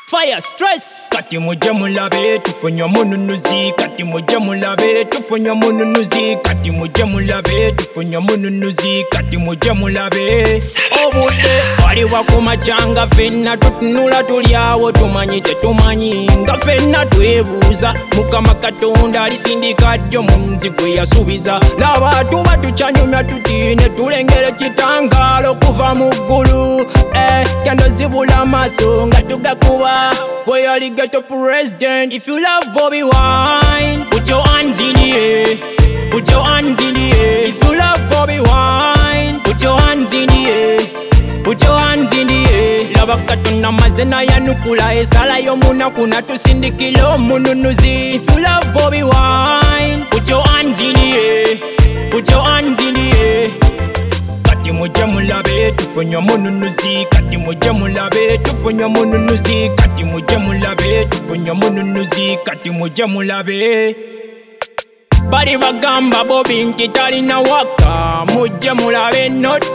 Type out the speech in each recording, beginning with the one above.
Fire stress. Kati muje mulabe tufunye mununuzi. Kati muje mulabe tufunye mununuzi. Kati muje mulabe tufunye mununuzi. Kati muje mulabe. Obudde waliwa kumachanga fenna tutunula tulyawo tumanyi tetumanyi nga fenna twebuuza Mukama Katonda alisindika ddyo munzi gwe yasuubiza laba tuba tukyanyumya tutine tulengere kitangaalo kuva mu ggulu kendo zibula amaaso nga tugakuba we are ghetto president. If you love Bobby Wine, put your hands in the air. Put your hands in the air. If you love Bobby Wine, put your hands in the air. Put your hands in the air. Laba Katonda mazina yanukula esala y'omunaku natusindikira omununuzi. If you love Bobby Wine, put your hands in the air. Put your hands in the air. Kati muje mulabe tufunye mununuzi. Kati muje mulabe tufunye mununuzi. Kati muje mulabe tufunye mununuzi. Kati muje mulabe. Bali bagamba Bobby nti talina waka. Muje mulabe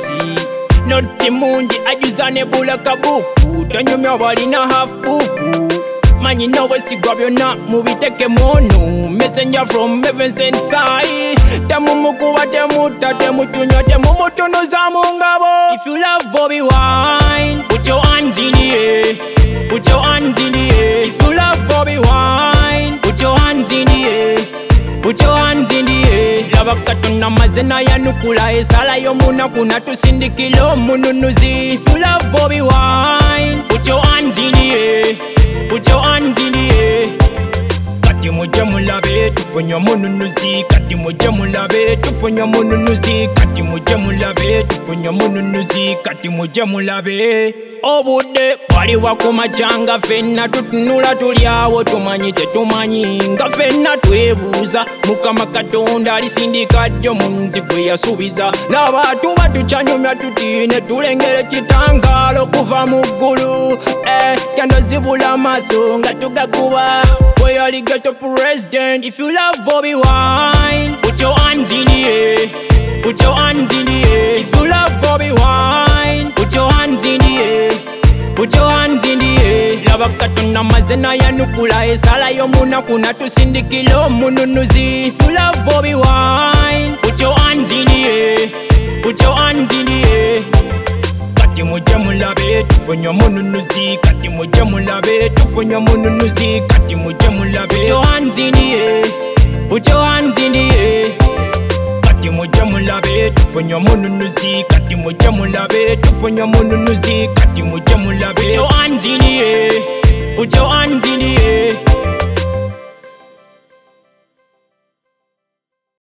noti mungi ajuza ne bulaka buku. Tonyumya balina half buku. Manyi n'obwesigwa byonna mubiteke munu. Messenger from heaven's inside. Temumukuba temutta temutunywa temumutunuza mu ngabo. If you love Bobby Wine, put your hands in the air. Put your hands in the air. If you love Bobby Wine, put your hands in the air. Put your hands in the air. Laba Katonda mazina yanukula esala y'omunaku natusindikira omununuzi. If you love Bobby Wine, put your hands in the air. Put your hands in the air. Kati muje mulabe tufunye mununuzi. Kati muje mulabe tufunye mununuzi. Kati muje mulabe tufunye mununuzi. Kati muje mulabe. Obudde waliwa kumachanga fenna tutunula tulyawo tumanyi tetumanyi nga fenna twebuuza Mukama Katonda alisindika ddyo munzi gwe yasuubiza laba tuba tukyanyumya tutine tulengere kitangaalo kuva mu ggulu kendo zibula amaaso nga tugakuba we are ghetto president. If you love Bobby Wine, put your hands in the air. Put your hands in the air. If you love Bobby Wine, put your hands in the air. Put your hands in the air. Laba Katonda mazina yanukula esala y'omunaku natusindikira omununuzi. If you love Bobby Wine, put your hands in the air. Put your hands in the air. Kati muje mulabe tufunye mununuzi. Kati muje mulabe tufunye mununuzi. Kati muje mulabe. Put your hands in the air. Put your hands in the air. Kati muje mulabe tufunye mununuzi. Kati muje mulabe tufunye mununuzi. Kati muje mulabe. Put your hands in the air. Put your hands in the air.